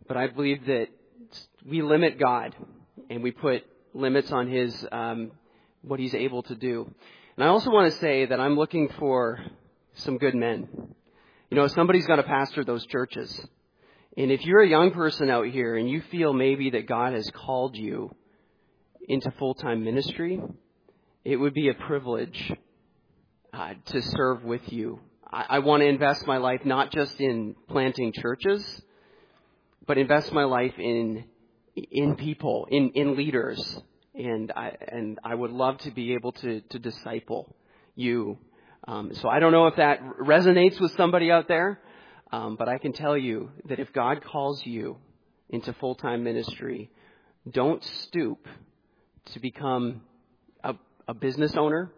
But I believe that we limit God and we put limits on His, what He's able to do. And I also want to say that I'm looking for some good men. You know, somebody's got to pastor those churches. And if you're a young person out here and you feel maybe that God has called you into full-time ministry, it would be a privilege to serve with you. I want to invest my life not just in planting churches, but invest my life in people, in leaders. And I would love to be able to disciple you. So I don't know if that resonates with somebody out there, but I can tell you that if God calls you into full-time ministry, don't stoop to become a business owner,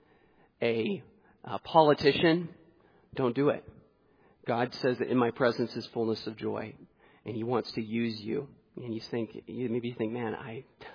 a politician. Don't do it. God says that in my presence is fullness of joy, and He wants to use you. And maybe you think, man,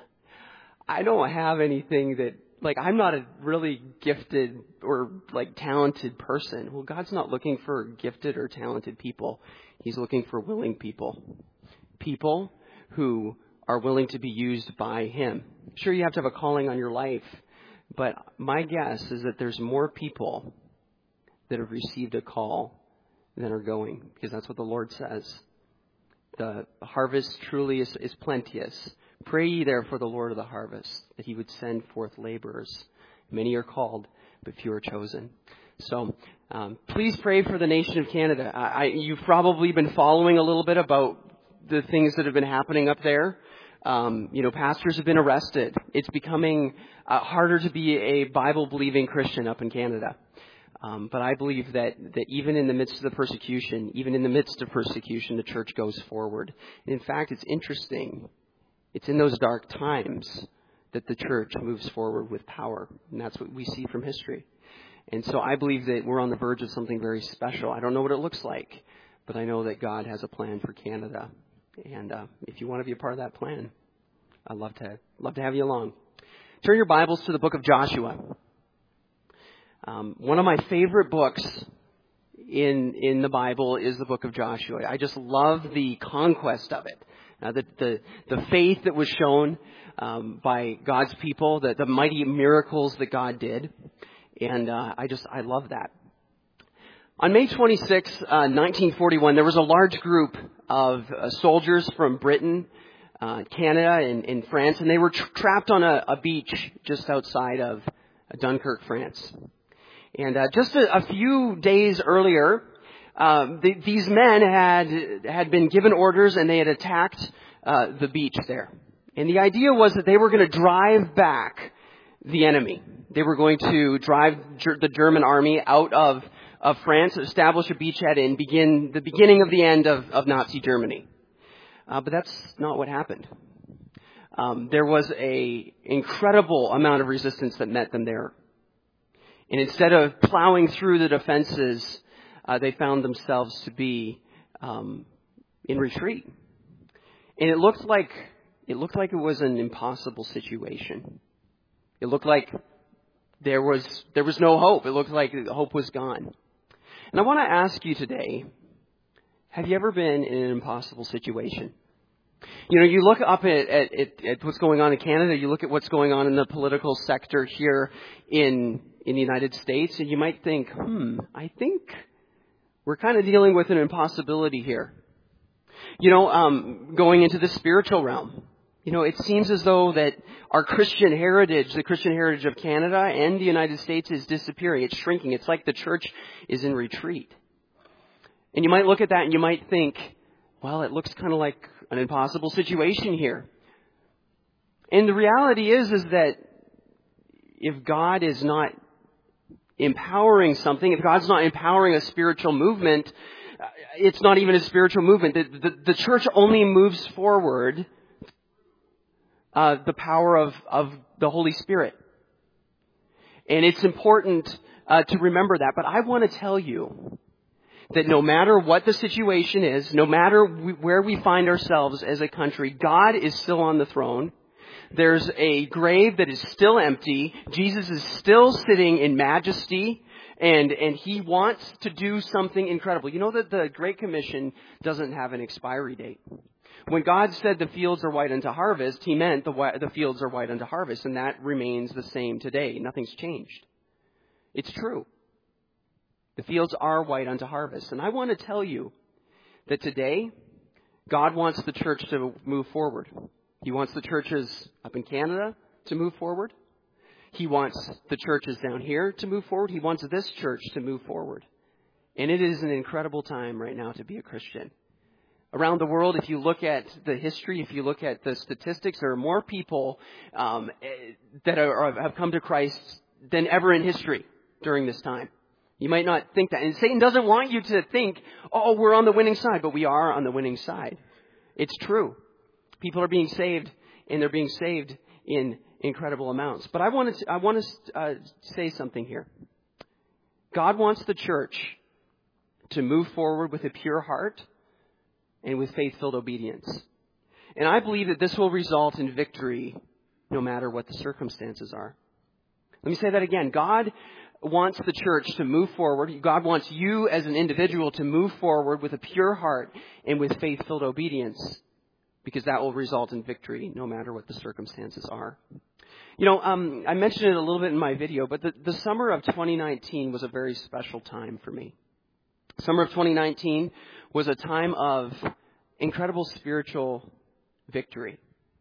I don't have anything that, like, I'm not a really gifted or like talented person. Well, God's not looking for gifted or talented people. He's looking for willing people. People who are willing to be used by Him. Sure, you have to have a calling on your life, but my guess is that there's more people that have received a call than are going, because that's what the Lord says. The harvest truly is plenteous. Pray ye therefore the Lord of the harvest, that He would send forth laborers. Many are called, but few are chosen. So please pray for the nation of Canada. You've probably been following a little bit about the things that have been happening up there. Pastors have been arrested. It's becoming harder to be a Bible-believing Christian up in Canada. But I believe that even in the midst of the persecution, the church goes forward. And in fact, it's interesting. It's in those dark times that the church moves forward with power. And that's what we see from history. And so I believe that we're on the verge of something very special. I don't know what it looks like, but I know that God has a plan for Canada. And if you want to be a part of that plan, I'd love to have you along. Turn your Bibles to the book of Joshua. One of my favorite books in the Bible is the book of Joshua. I just love the conquest of it. The faith that was shown by God's people, the mighty miracles that God did. And I love that. On May 26, 1941, there was a large group of soldiers from Britain, Canada, and France, and they were trapped on a beach just outside of Dunkirk, France. And just a few days earlier, these men had been given orders, and they had attacked the beach there. And the idea was that they were going to drive back the enemy. They were going to drive the German army out of France, establish a beachhead, and begin the beginning of the end of Nazi Germany. But that's not what happened. There was an incredible amount of resistance that met them there. And instead of plowing through the defenses, they found themselves to be in retreat. And it looked like it was an impossible situation. It looked like there was no hope. It looked like hope was gone. And I want to ask you today, have you ever been in an impossible situation? You know, you look up at what's going on in Canada, you look at what's going on in the political sector here in the United States, and you might think, I think we're kind of dealing with an impossibility here. You know, going into the spiritual realm. You know, it seems as though that our Christian heritage, the Christian heritage of Canada and the United States, is disappearing. It's shrinking. It's like the church is in retreat. And you might look at that and you might think, well, it looks kind of like an impossible situation here. And the reality is that if God is not empowering something, if God's not empowering a spiritual movement, it's not even a spiritual movement. The church only moves forward the power of the Holy Spirit. And it's important to remember that. But I want to tell you that no matter what the situation is, no matter where we find ourselves as a country, God is still on the throne. There's a grave that is still empty. Jesus is still sitting in majesty And he wants to do something incredible. You know that the Great Commission doesn't have an expiry date. When God said the fields are white unto harvest, he meant the fields are white unto harvest, and that remains the same today. Nothing's changed. It's true. The fields are white unto harvest. And I want to tell you that today, God wants the church to move forward. He wants the churches up in Canada to move forward. He wants the churches down here to move forward. He wants this church to move forward. And it is an incredible time right now to be a Christian. Around the world, if you look at the history, if you look at the statistics, there are more people that have come to Christ than ever in history during this time. You might not think that. And Satan doesn't want you to think, oh, we're on the winning side, but we are on the winning side. It's true. People are being saved, and they're being saved in incredible amounts. But I want to say something here. God wants the church to move forward with a pure heart and with faith-filled obedience. And I believe that this will result in victory no matter what the circumstances are. Let me say that again. God wants the church to move forward. God wants you as an individual to move forward with a pure heart and with faith-filled obedience, because that will result in victory no matter what the circumstances are. You know, I mentioned it a little bit in my video, but the summer of 2019 was a very special time for me. Summer of 2019 was a time of incredible spiritual victory.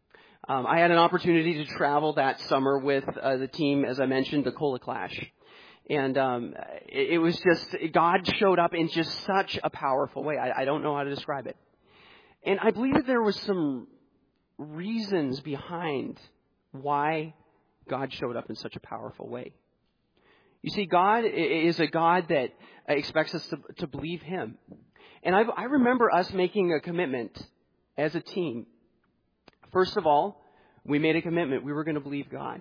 I had an opportunity to travel that summer with the team, as I mentioned, the Cola Clash. And it was just, God showed up in just such a powerful way. I don't know how to describe it. And I believe that there was some reasons behind why God showed up in such a powerful way. You see, God is a God that expects us to believe Him. And I remember us making a commitment as a team. First of all, we made a commitment. We were going to believe God.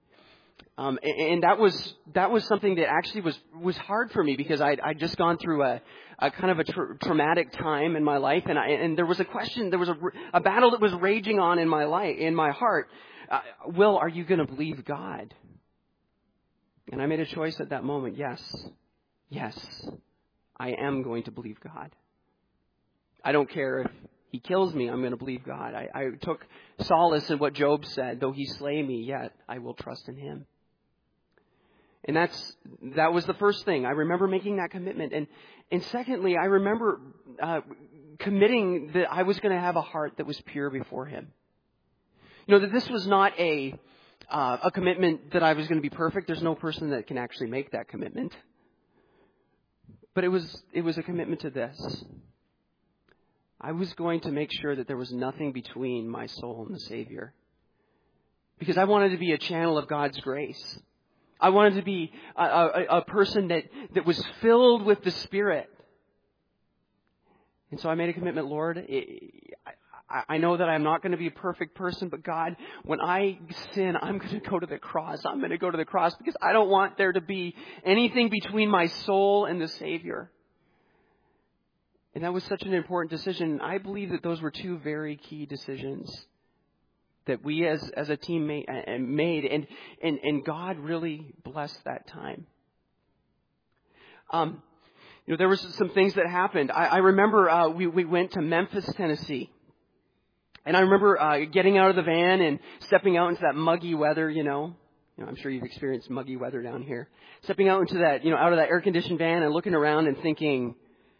And that was something that actually was hard for me, because I'd just gone through a kind of a traumatic time in my life, and there was a question, there was a battle that was raging on in my life, in my heart. Will, are you going to believe God? And I made a choice at that moment. Yes, I am going to believe God. I don't care if He kills me, I'm going to believe God. I took solace in what Job said, though He slay me, yet I will trust in Him. And that was the first thing. I remember making that commitment. And secondly, I remember committing that I was going to have a heart that was pure before Him. You know, that this was not a commitment that I was going to be perfect. There's no person that can actually make that commitment. But it was a commitment to this. I was going to make sure that there was nothing between my soul and the Savior. Because I wanted to be a channel of God's grace. I wanted to be a person that was filled with the Spirit. And so I made a commitment, Lord, I know that I'm not going to be a perfect person, but God, when I sin, I'm going to go to the cross. I'm going to go to the cross because I don't want there to be anything between my soul and the Savior. And that was such an important decision. I believe that those were two very key decisions that we as a team made, and God really blessed that time. You know, there was some things that happened. I remember we went to Memphis, Tennessee. And I remember getting out of the van and stepping out into that muggy weather, you know. I'm sure you've experienced muggy weather down here. Stepping out into that, out of that air-conditioned van and looking around and thinking,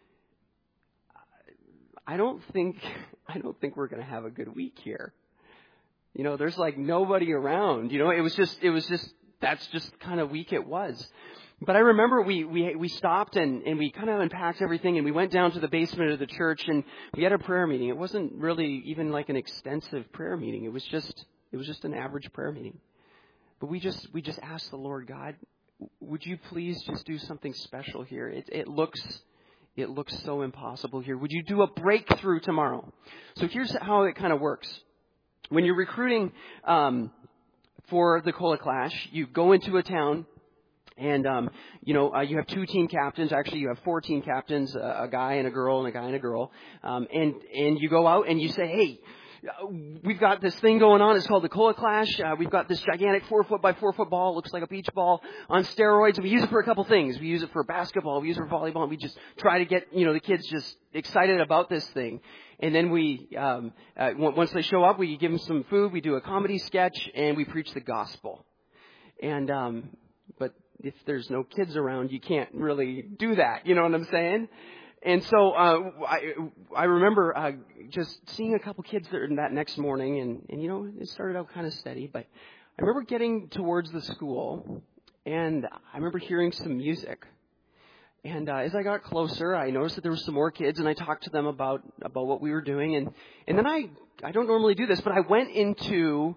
I don't think we're going to have a good week here. There's like nobody around. It was just that's just kind of week it was. But I remember we stopped and we kind of unpacked everything, and we went down to the basement of the church and we had a prayer meeting. It wasn't really even like an extensive prayer meeting. It was just an average prayer meeting. But we just asked the Lord, God, would you please just do something special here? It looks so impossible here. Would you do a breakthrough tomorrow? So here's how it kind of works. When you're recruiting for the Cola Clash, you go into a town, and you have two team captains. Actually, you have 4 team captains, a guy and a girl, and a guy and a girl. And you go out and you say, hey, we've got this thing going on. It's called the Cola Clash. We've got this gigantic 4-foot by 4-foot ball. It looks like a beach ball on steroids. We use it for a couple things. We use it for basketball. We use it for volleyball. And we just try to get, the kids just excited about this thing. And then we, once they show up, we give them some food. We do a comedy sketch and we preach the gospel. And, but if there's no kids around, you can't really do that. You know what I'm saying? And so I remember just seeing a couple kids that next morning, and it started out kind of steady. But I remember getting towards the school, and I remember hearing some music. And as I got closer, I noticed that there were some more kids, and I talked to them about what we were doing. And then I don't normally do this, but I went into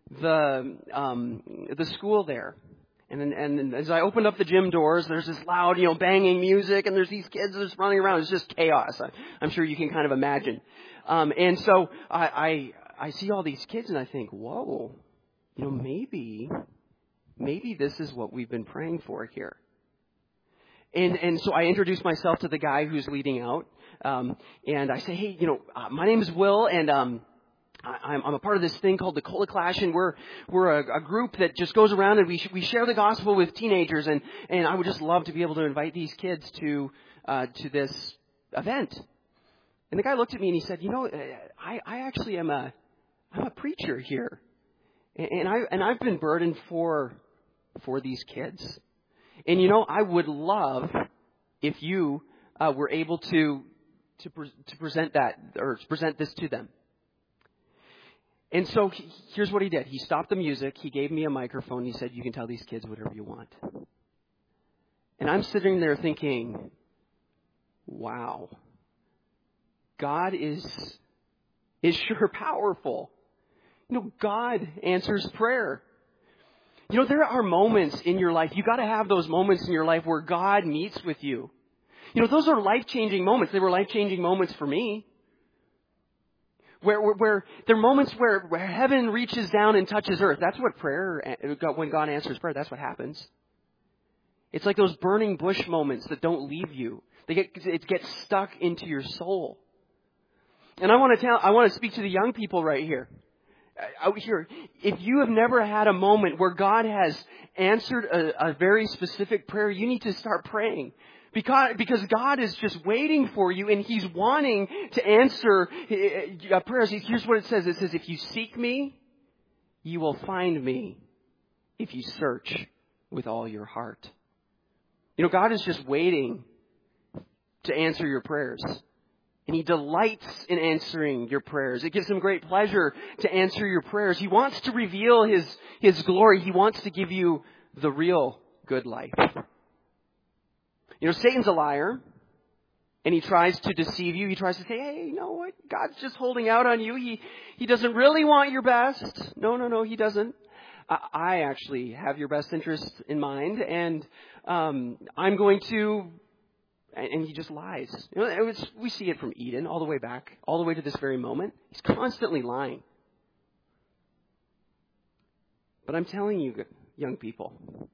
the school there. And as I opened up the gym doors, there's this loud, banging music, and there's these kids just running around. It's just chaos. I'm sure you can kind of imagine. And so I see all these kids, and I think, whoa, maybe this is what we've been praying for here. And so I introduced myself to the guy who's leading out, and I say, hey, my name is Will, and I'm a part of this thing called the Cola Clash, and we're a group that just goes around and we share the gospel with teenagers, and I would just love to be able to invite these kids to this event. And the guy looked at me and he said, I actually I'm a preacher here, and I've been burdened for these kids, and I would love if you were able to present that or present this to them. And so here's what he did. He stopped the music. He gave me a microphone. He said, you can tell these kids whatever you want. And I'm sitting there thinking, wow, God is sure powerful. God answers prayer. There are moments in your life. You got to have those moments in your life where God meets with you. Those are life-changing moments. They were life-changing moments for me. Where there are moments where heaven reaches down and touches earth. That's what when God answers prayer, that's what happens. It's like those burning bush moments that don't leave you. It gets stuck into your soul. And I want to speak to the young people right here. Out here, if you have never had a moment where God has answered a very specific prayer, you need to start praying. Because God is just waiting for you, and He's wanting to answer prayers. Here's what it says. It says, if you seek me, you will find me if you search with all your heart. God is just waiting to answer your prayers. And He delights in answering your prayers. It gives Him great pleasure to answer your prayers. He wants to reveal His glory. He wants to give you the real good life. Satan's a liar, and he tries to deceive you. He tries to say, hey, you know what? God's just holding out on you. He doesn't really want your best. No, He doesn't. I actually have your best interest in mind, and I'm going to... And he just lies. We see it from Eden all the way back, all the way to this very moment. He's constantly lying. But I'm telling you, young people,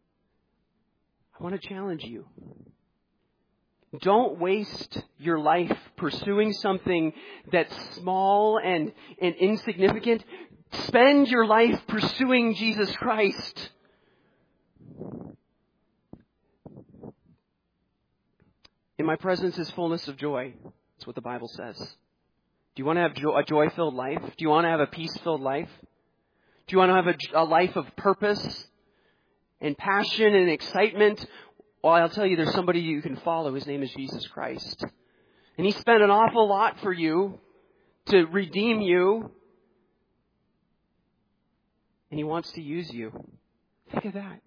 I want to challenge you. Don't waste your life pursuing something that's small and insignificant. Spend your life pursuing Jesus Christ. In my presence is fullness of joy. That's what the Bible says. Do you want to have a joy-filled life? Do you want to have a peace-filled life? Do you want to have a life of purpose and passion and excitement? Well, I'll tell you, there's somebody you can follow. His name is Jesus Christ. And He spent an awful lot for you to redeem you. And He wants to use you. Think of that.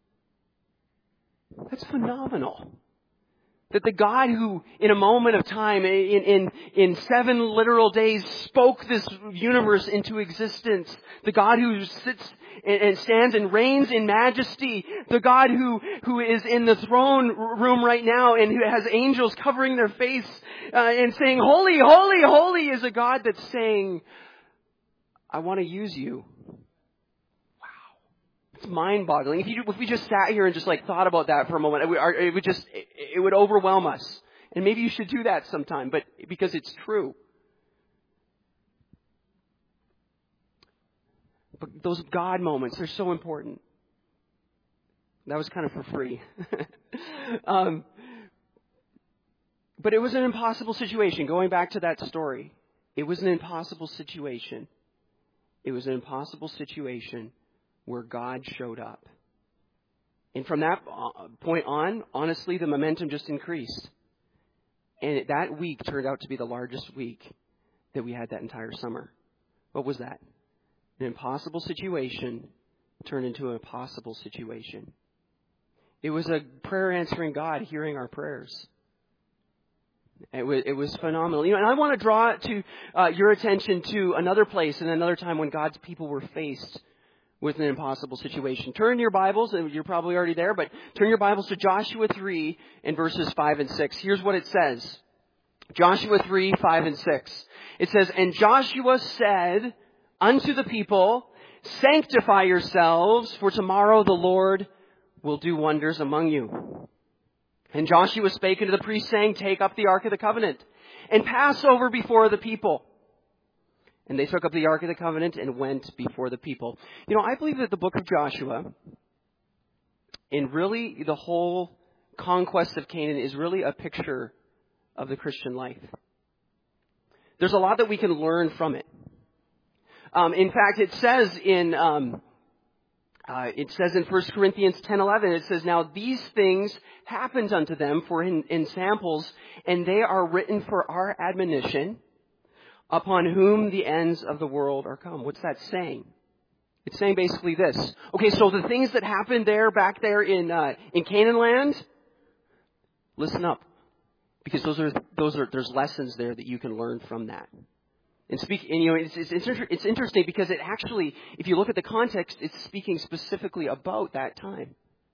That's phenomenal. That the God who, in a moment of time, in 7 literal days, spoke this universe into existence. The God who sits and stands and reigns in majesty. The God who is in the throne room right now and who has angels covering their face and saying, holy, holy, holy, is a God that's saying, I want to use you. It's mind-boggling. If we just sat here and just thought about that for a moment, it would overwhelm us. And maybe you should do that sometime, but because it's true. But those God moments, they're so important. That was kind of for free. But it was an impossible situation. Going back to that story, it was an impossible situation. It was an impossible situation where God showed up. And from that point on, honestly, the momentum just increased. And that week turned out to be the largest week that we had that entire summer. What was that? An impossible situation turned into an possible situation. It was a prayer answering God hearing our prayers. It was phenomenal. And I want to draw to your attention to another place and another time when God's people were faced with an impossible situation. Turn your Bibles, and you're probably already there, but turn your Bibles to Joshua 3 and verses 5 and 6. Here's what it says. Joshua 3, 5 and 6. It says, "And Joshua said unto the people, Sanctify yourselves, for tomorrow the Lord will do wonders among you. And Joshua spake unto the priests, saying, Take up the ark of the covenant, and pass over before the people. And they took up the ark of the covenant and went before the people." I believe that the book of Joshua, and really the whole conquest of Canaan, is really a picture of the Christian life. There's a lot that we can learn from it. In fact, it says in 1 Corinthians 10:11, it says, "Now these things happened unto them for in samples, and they are written for our admonition, upon whom the ends of the world are come." What's that saying? It's saying basically this. Okay, so the things that happened back there in Canaan land, listen up, because there's lessons there that you can learn from that. And it's interesting because it actually, if you look at the context, it's speaking specifically about that time.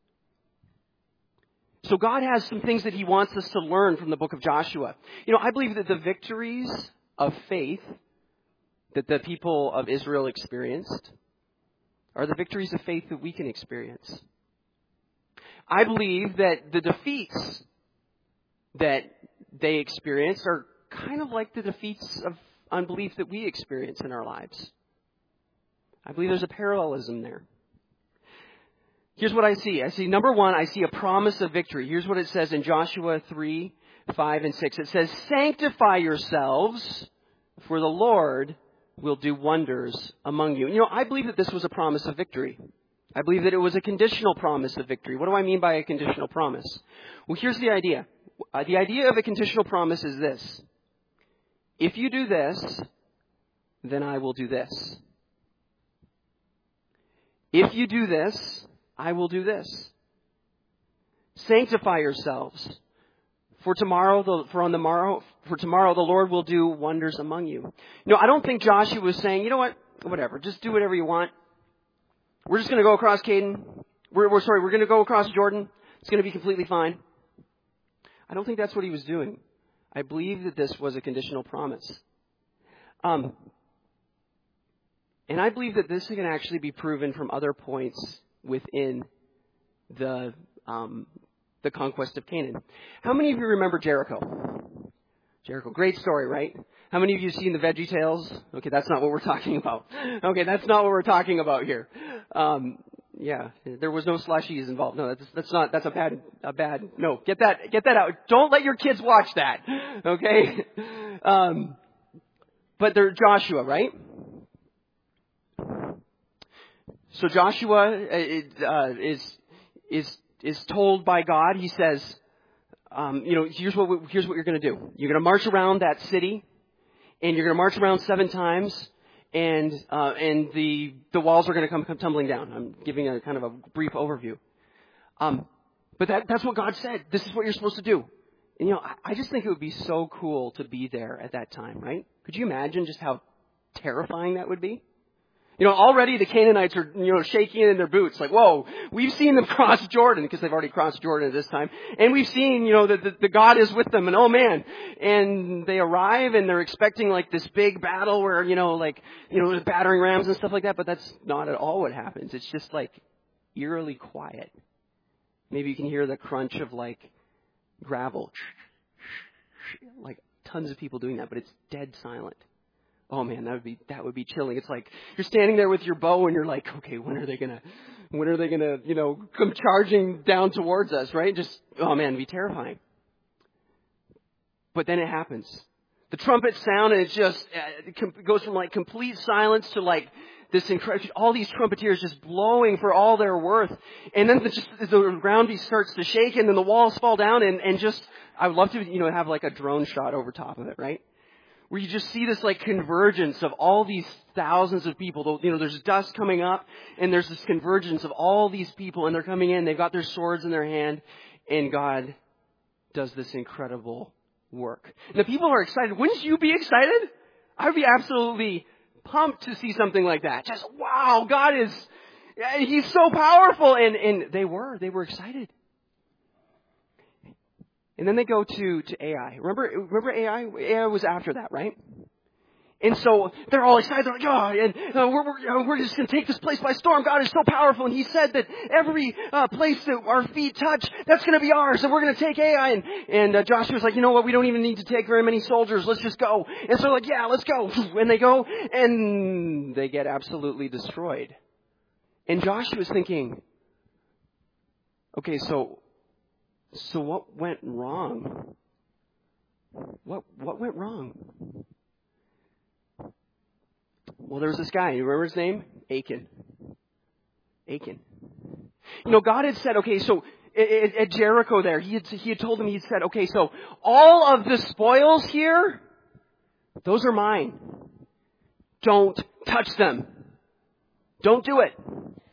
So God has some things that He wants us to learn from the book of Joshua. I believe that the victories of faith that the people of Israel experienced are the victories of faith that we can experience. I believe that the defeats that they experienced are kind of like the defeats of unbelief that we experience in our lives. I believe there's a parallelism there. Here's what I see. Number one, I see a promise of victory. Here's what it says in Joshua 3, 5, and 6. It says, "Sanctify yourselves, for the Lord will do wonders among you." I believe that this was a promise of victory. I believe that it was a conditional promise of victory. What do I mean by a conditional promise? Well, here's the idea. The idea of a conditional promise is this. If you do this, then I will do this. If you do this, I will do this. Sanctify yourselves, for tomorrow the Lord will do wonders among you. I don't think Joshua was saying, whatever, just do whatever you want. We're just going to go across Canaan. We're going to go across Jordan. It's going to be completely fine. I don't think that's what he was doing. I believe that this was a conditional promise. And I believe that this can actually be proven from other points within the conquest of Canaan. How many of you remember Jericho? Jericho, great story, right? How many of you have seen the VeggieTales? Okay, that's not what we're talking about. Okay, that's not what we're talking about here. Yeah, there was no slushies involved. No, that's a bad, no, get that out. Don't let your kids watch that. Okay? But they're Joshua, right? So Joshua is told by God. He says, here's what you're going to do. You're going to march around that city, and you're going to march around 7 times. And the walls are going to come tumbling down. I'm giving a kind of a brief overview. But that's what God said. This is what you're supposed to do. And I just think it would be so cool to be there at that time, right? Could you imagine just how terrifying that would be? Already the Canaanites are, shaking in their boots. Like, whoa, we've seen them cross Jordan, because they've already crossed Jordan at this time. And we've seen, that the God is with them, and oh man. And they arrive and they're expecting like this big battle where, battering rams and stuff like that. But that's not at all what happens. It's just like eerily quiet. Maybe you can hear the crunch of like gravel. Like tons of people doing that, but it's dead silent. Oh man, that would be chilling. It's like you're standing there with your bow and you're like, okay, when are they gonna, come charging down towards us, right? Just, oh man, it'd be terrifying. But then it happens. The trumpets sound and it just it goes from like complete silence to like this incredible, all these trumpeters just blowing for all their worth. And then the ground starts to shake and then the walls fall down and just, I would love to, have like a drone shot over top of it, right? Where you just see this like convergence of all these thousands of people. There's dust coming up and there's this convergence of all these people and they're coming in. They've got their swords in their hand and God does this incredible work. And the people are excited. Wouldn't you be excited? I would be absolutely pumped to see something like that. Just, wow, He's so powerful. And they were excited. And then they go to Ai. Remember Ai? Ai was after that, right? And so they're all excited. They're like, we're just going to take this place by storm. God is so powerful. And He said that every place that our feet touch, that's going to be ours. And we're going to take Ai. And Joshua's like, you know what? We don't even need to take very many soldiers. Let's just go. And so like, yeah, let's go. And they go and they get absolutely destroyed. And Joshua's thinking, okay, so what went wrong? What went wrong? Well, there was this guy. You remember his name? Achan. God had said, okay, so at Jericho there, he had told him, he said, okay, so all of the spoils here, those are mine. Don't touch them. Don't do it.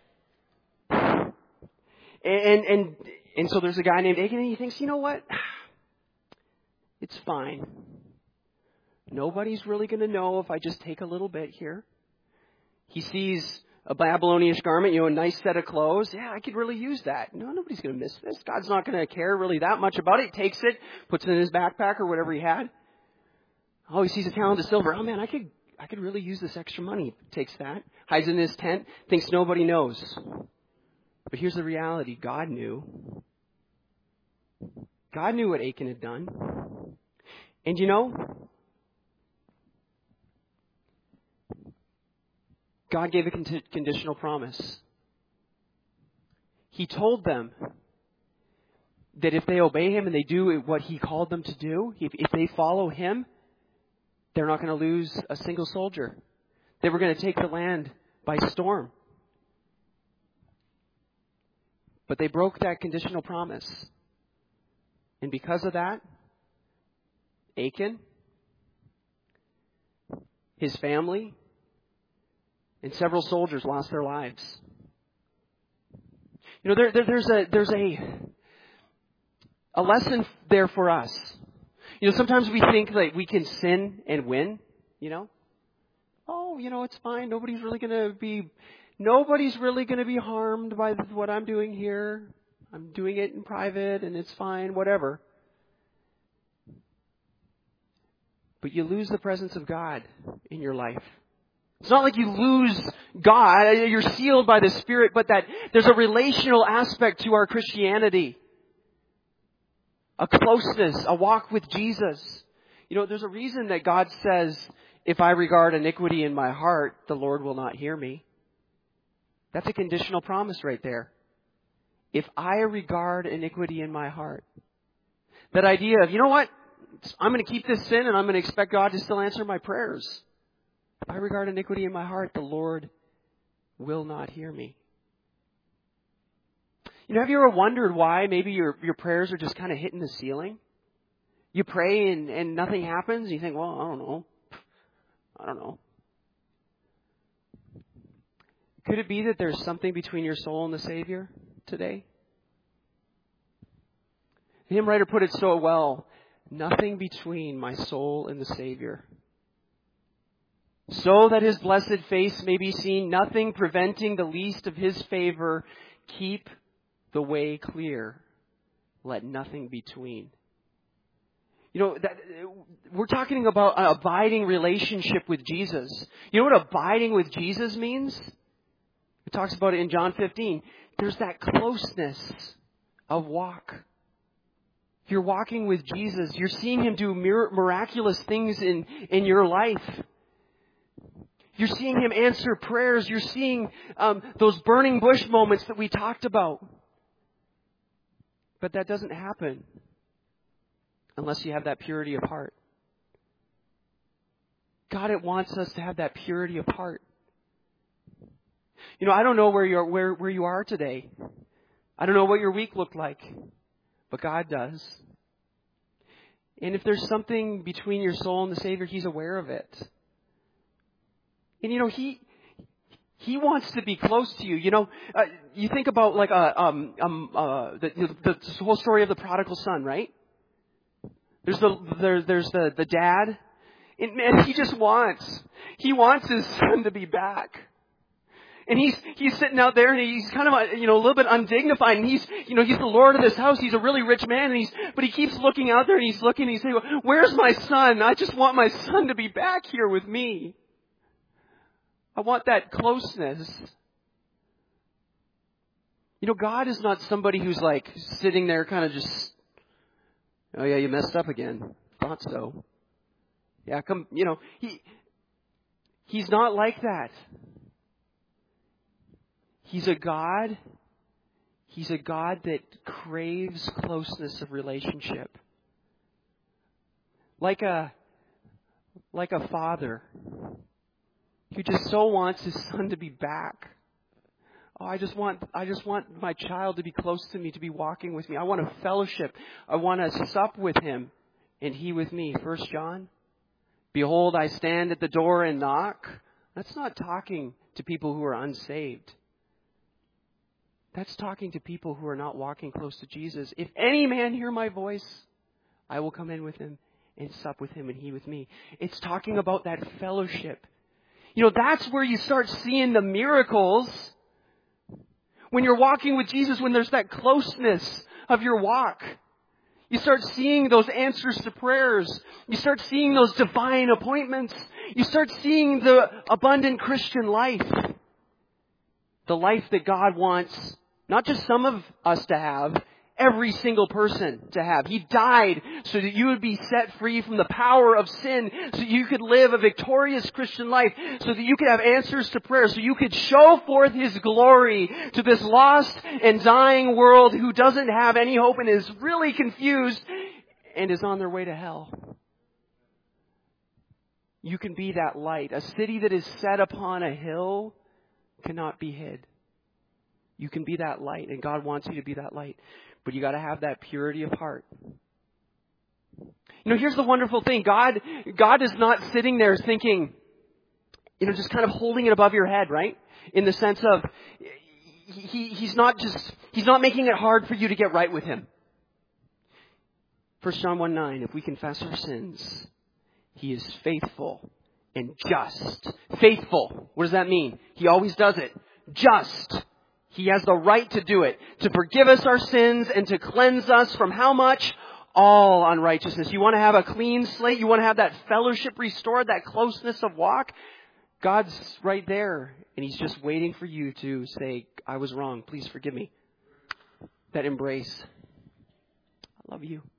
And so there's a guy named Achan, and he thinks, you know what? It's fine. Nobody's really going to know if I just take a little bit here. He sees a Babylonian garment, a nice set of clothes. Yeah, I could really use that. No, nobody's going to miss this. God's not going to care really that much about it. He takes it, puts it in his backpack or whatever he had. Oh, he sees a talent of silver. Oh man, I could really use this extra money. Takes that, hides in his tent, thinks nobody knows. But here's the reality. God knew. God knew what Achan had done. And God gave a conditional promise. He told them that if they obey Him and they do what He called them to do, if they follow Him, they're not going to lose a single soldier. They were going to take the land by storm. But they broke that conditional promise. And because of that, Achan, his family, and several soldiers lost their lives. There's a lesson there for us. Sometimes we think that we can sin and win, it's fine. Nobody's really going to be harmed by what I'm doing here. I'm doing it in private and it's fine, whatever. But you lose the presence of God in your life. It's not like you lose God. You're sealed by the Spirit, but that there's a relational aspect to our Christianity. A closeness, a walk with Jesus. There's a reason that God says, if I regard iniquity in my heart, the Lord will not hear me. That's a conditional promise right there. If I regard iniquity in my heart. That idea of, you know what? I'm going to keep this sin and I'm going to expect God to still answer my prayers. If I regard iniquity in my heart, the Lord will not hear me. Have you ever wondered why maybe your prayers are just kind of hitting the ceiling? You pray and nothing happens and you think, well, I don't know. Could it be that there's something between your soul and the Savior today? The hymn writer put it so well, nothing between my soul and the Savior. So that His blessed face may be seen, nothing preventing the least of His favor. Keep the way clear. Let nothing between. We're talking about an abiding relationship with Jesus. You know what abiding with Jesus means? It talks about it in John 15. There's that closeness of walk. You're walking with Jesus. You're seeing Him do miraculous things in your life. You're seeing Him answer prayers. You're seeing those burning bush moments that we talked about. But that doesn't happen unless you have that purity of heart. God, it wants us to have that purity of heart. You know, I don't know where you are today. I don't know what your week looked like, but God does. And if there's something between your soul and the Savior, He's aware of it. And you know, He wants to be close to you. You know, you think about like the whole story of the prodigal son, right? There's the dad, and man, he wants his son to be back. And he's sitting out there, and he's kind of a little bit undignified, and he's the Lord of this house. He's a really rich man, but he keeps looking out there, and he's looking, and he's saying, "Where's my son? I just want my son to be back here with me. I want that closeness." You know, God is not somebody who's like sitting there kind of just, "Oh yeah, you messed up again. Thought so. Yeah, come." You know, He's not like that. He's a God that craves closeness of relationship. Like a father who just so wants his son to be back. Oh, I just want my child to be close to me, to be walking with me. I want a fellowship. I want to sup with him and he with me. 1 John, "Behold, I stand at the door and knock." That's not talking to people who are unsaved. That's talking to people who are not walking close to Jesus. "If any man hear my voice, I will come in with him and sup with him and he with me." It's talking about that fellowship. You know, that's where you start seeing the miracles. When you're walking with Jesus, when there's that closeness of your walk, you start seeing those answers to prayers. You start seeing those divine appointments. You start seeing the abundant Christian life. The life that God wants not just some of us to have, every single person to have. He died so that you would be set free from the power of sin, so that you could live a victorious Christian life, so that you could have answers to prayer, so you could show forth His glory to this lost and dying world who doesn't have any hope and is really confused and is on their way to hell. You can be that light. A city that is set upon a hill cannot be hid. You can be that light, and God wants you to be that light. But you got to have that purity of heart. You know, here's the wonderful thing. God is not sitting there thinking, just kind of holding it above your head, right? In the sense of, He's not making it hard for you to get right with Him. 1 John 1:9, if we confess our sins, He is faithful and just. Faithful. What does that mean? He always does it. Just. He has the right to do it. To forgive us our sins and to cleanse us from how much? All unrighteousness. You want to have a clean slate? You want to have that fellowship restored? That closeness of walk? God's right there. And He's just waiting for you to say, I was wrong. Please forgive me. That embrace. I love you.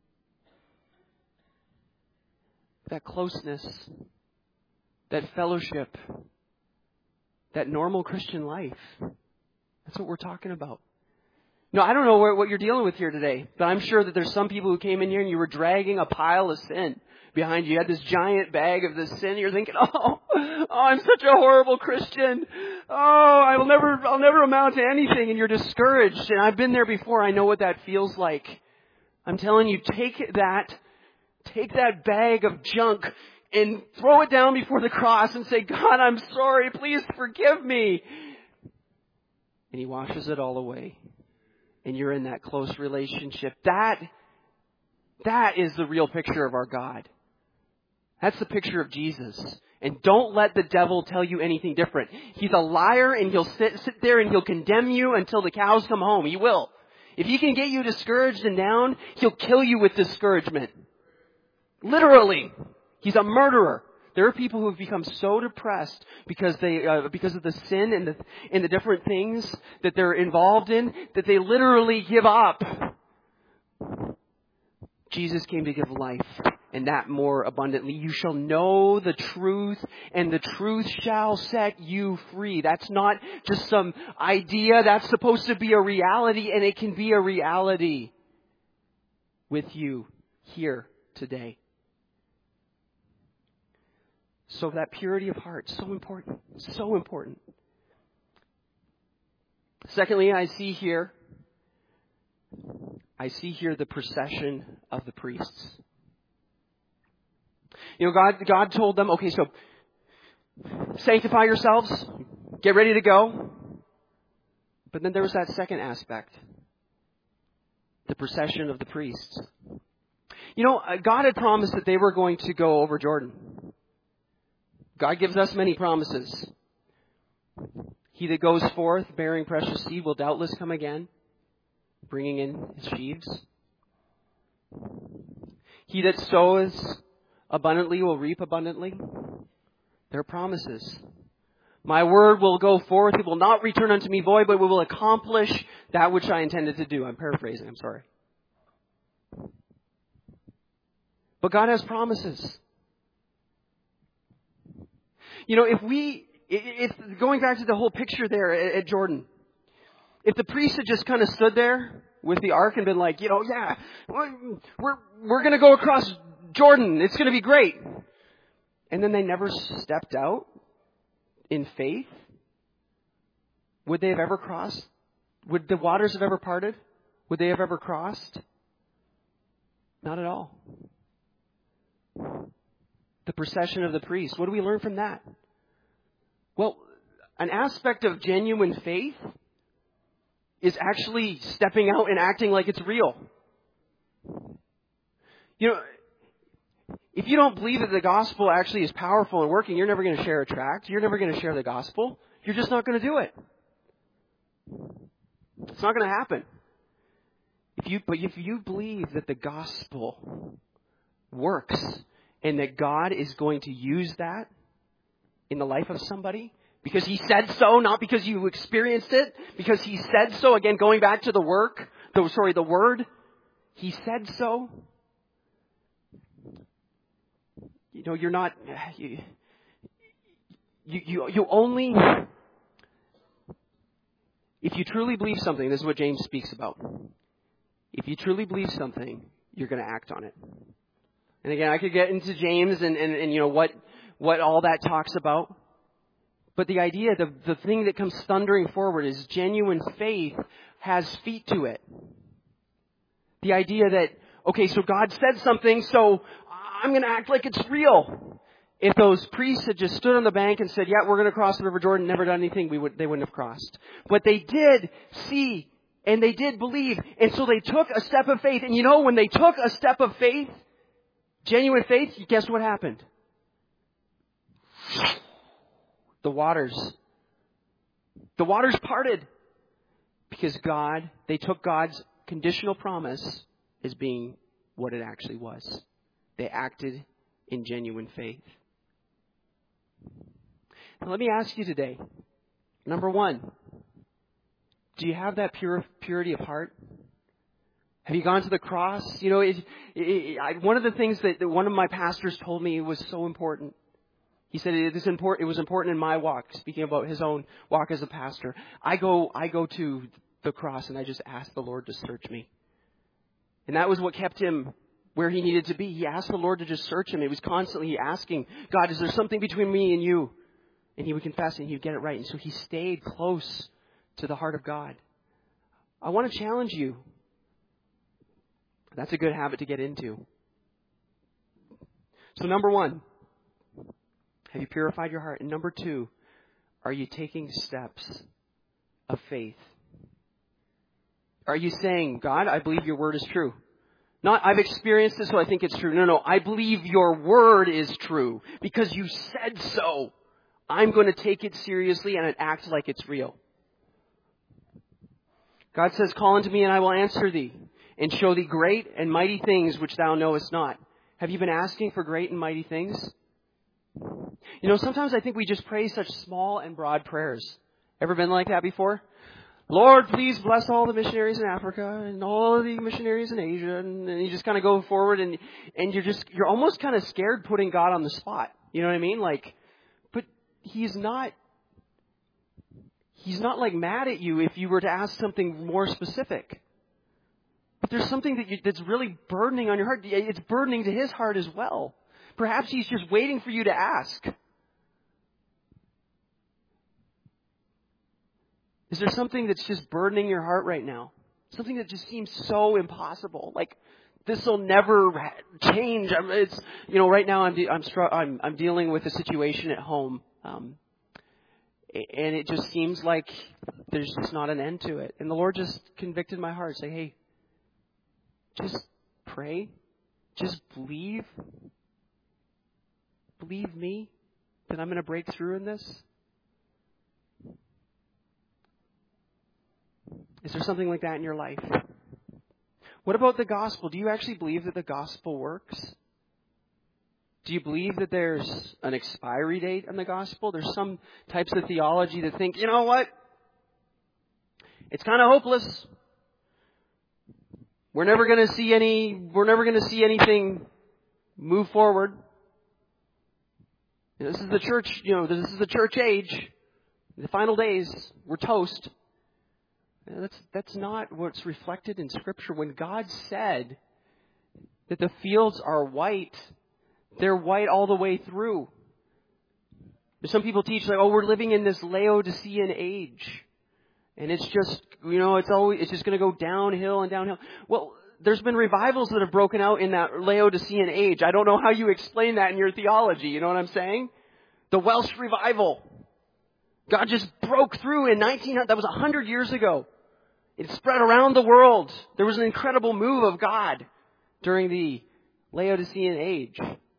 That closeness. That fellowship. That normal Christian life. That's what we're talking about. No, I don't know what you're dealing with here today, but I'm sure that there's some people who came in here and you were dragging a pile of sin behind you. You had this giant bag of this sin. You're thinking, oh, I'm such a horrible Christian. Oh, I'll never amount to anything. And you're discouraged. And I've been there before. I know what that feels like. I'm telling you, take that bag of junk and throw it down before the cross and say, God, I'm sorry. Please forgive me. And He washes it all away. And you're in that close relationship. That is the real picture of our God. That's the picture of Jesus. And don't let the devil tell you anything different. He's a liar, and he'll sit there and he'll condemn you until the cows come home. He will. If he can get you discouraged and down, he'll kill you with discouragement. Literally. He's a murderer. There are people who have become so depressed because of the sin and the different things that they're involved in that they literally give up. Jesus came to give life and that more abundantly. You shall know the truth, and the truth shall set you free. That's not just some idea. That's supposed to be a reality, and it can be a reality with you here today. So that purity of heart, so important. So important. Secondly, I see here the procession of the priests. You know, God told them, okay, so sanctify yourselves, get ready to go. But then there was that second aspect, the procession of the priests. You know, God had promised that they were going to go over Jordan. God gives us many promises. He that goes forth bearing precious seed will doubtless come again, bringing in his sheaves. He that sows abundantly will reap abundantly. They're promises. My word will go forth. It will not return unto me void, but it will accomplish that which I intended to do. I'm paraphrasing. I'm sorry. But God has promises. You know, if going back to the whole picture there at Jordan, if the priests had just kind of stood there with the ark and been like, you know, yeah, we're going to go across Jordan. It's going to be great. And then they never stepped out in faith, would they have ever crossed? Would the waters have ever parted? Would they have ever crossed? Not at all. The procession of the priests. What do we learn from that? Well, an aspect of genuine faith is actually stepping out and acting like it's real. You know, if you don't believe that the gospel actually is powerful and working, you're never going to share a tract. You're never going to share the gospel. You're just not going to do it. It's not going to happen. But if you believe that the gospel works and that God is going to use that in the life of somebody, because He said so, not because you experienced it, because He said so, again, going back to the word, He said so. You know, you're not, you only, if you truly believe something, this is what James speaks about. If you truly believe something, you're going to act on it. And again, I could get into James and you know, what all that talks about. But the idea, the thing that comes thundering forward is genuine faith has feet to it. The idea that, okay, so God said something, so I'm going to act like it's real. If those priests had just stood on the bank and said, yeah, we're going to cross the River Jordan, never done anything, they wouldn't have crossed. But they did see and they did believe. And so they took a step of faith. And you know, when they took a step of faith, genuine faith, guess what happened? The waters parted. Because they took God's conditional promise as being what it actually was. They acted in genuine faith. Now let me ask you today, number one, do you have that purity of heart? Have you gone to the cross? You know, one of the things that one of my pastors told me was so important. He said it was important in my walk, speaking about his own walk as a pastor. I go to the cross and I just ask the Lord to search me. And that was what kept him where he needed to be. He asked the Lord to just search him. He was constantly asking, God, is there something between me and you? And he would confess and he would get it right. And so he stayed close to the heart of God. I want to challenge you. That's a good habit to get into. So number one, have you purified your heart? And number two, are you taking steps of faith? Are you saying, God, I believe your word is true? Not, I've experienced this, so I think it's true. No, I believe your word is true because you said so. I'm going to take it seriously and act like it's real. God says, call unto me and I will answer thee and show thee great and mighty things which thou knowest not. Have you been asking for great and mighty things? You know, sometimes I think we just pray such small and broad prayers. Ever been like that before? Lord, please bless all the missionaries in Africa and all of the missionaries in Asia. And you just kind of go forward and you're almost kind of scared putting God on the spot. You know what I mean? Like, but He's not like mad at you if you were to ask something more specific. But there's something that's really burdening on your heart. It's burdening to His heart as well. Perhaps He's just waiting for you to ask. Is there something that's just burdening your heart right now? Something that just seems so impossible. Like, this will never change. Right now I'm dealing with a situation at home. And it just seems like there's just not an end to it. And the Lord just convicted my heart. Say, hey, just pray. Just believe. Believe me that I'm going to break through in this. Is there something like that in your life? What about the gospel? Do you actually believe that the gospel works? Do you believe that there's an expiry date on the gospel? There's some types of theology that think, you know what? It's kind of hopeless. We're never going to see anything move forward. This is the church, this is the church age. The final days, we're toast. That's not what's reflected in Scripture. When God said that the fields are white, they're white all the way through. Some people teach like, we're living in this Laodicean age. And it's just, it's just going to go downhill and downhill. Well, there's been revivals that have broken out in that Laodicean age. I don't know how you explain that in your theology. You know what I'm saying? The Welsh revival. God just broke through in 1900. That was 100 years ago. It spread around the world. There was an incredible move of God during the Laodicean age.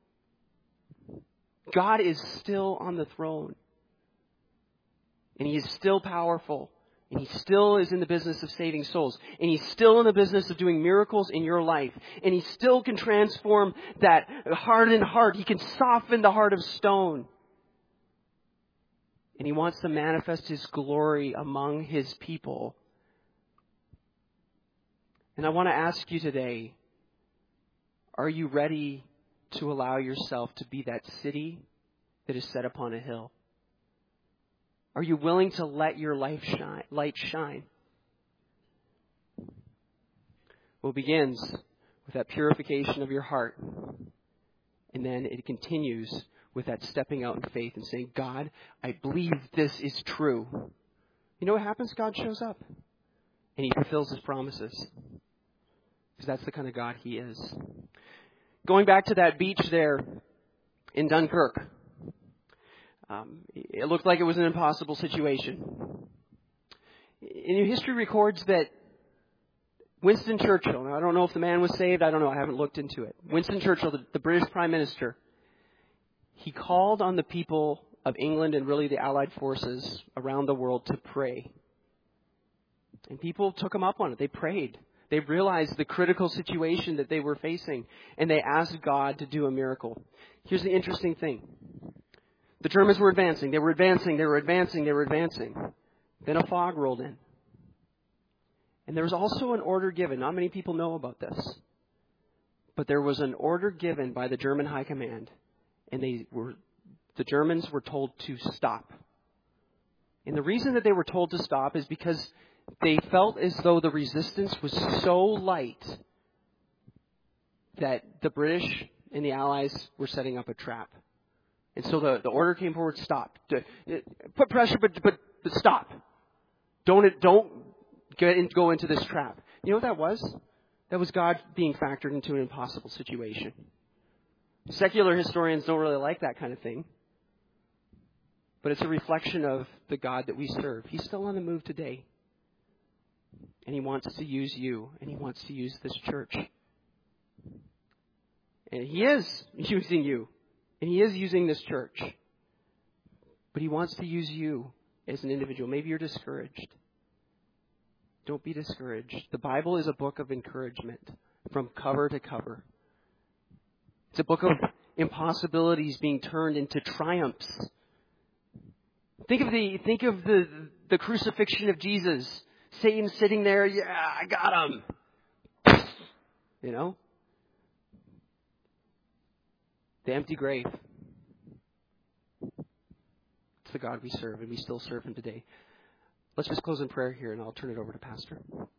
God is still on the throne. And He is still powerful. And He still is in the business of saving souls. And He's still in the business of doing miracles in your life. And He still can transform that hardened heart. He can soften the heart of stone. And He wants to manifest His glory among His people. And I want to ask you today, are you ready to allow yourself to be that city that is set upon a hill? Are you willing to let your light shine? Well, it begins with that purification of your heart. And then it continues with that stepping out in faith and saying, God, I believe this is true. You know what happens? God shows up. And He fulfills His promises. Because that's the kind of God He is. Going back to that beach there in Dunkirk. It looked like it was an impossible situation. And history records that Winston Churchill, now I don't know if the man was saved, I don't know, I haven't looked into it. Winston Churchill, the British Prime Minister, he called on the people of England and really the Allied forces around the world to pray. And people took him up on it. They prayed. They realized the critical situation that they were facing. And they asked God to do a miracle. Here's the interesting thing. The Germans were advancing. They were advancing. Then a fog rolled in. And there was also an order given. Not many people know about this. But there was an order given by the German High Command. And the Germans were told to stop. And the reason that they were told to stop is because they felt as though the resistance was so light that the British and the Allies were setting up a trap. And so the order came forward, stop. Put pressure, but stop. Don't go into this trap. You know what that was? That was God being factored into an impossible situation. Secular historians don't really like that kind of thing. But it's a reflection of the God that we serve. He's still on the move today. And He wants to use you. And He wants to use this church. And He is using you. And He is using this church. But He wants to use you as an individual. Maybe you're discouraged. Don't be discouraged. The Bible is a book of encouragement from cover to cover. It's a book of impossibilities being turned into triumphs. Think of the crucifixion of Jesus. Satan's sitting there, yeah, I got him. You know? The empty grave. It's the God we serve, and we still serve him today. Let's just close in prayer here, and I'll turn it over to Pastor.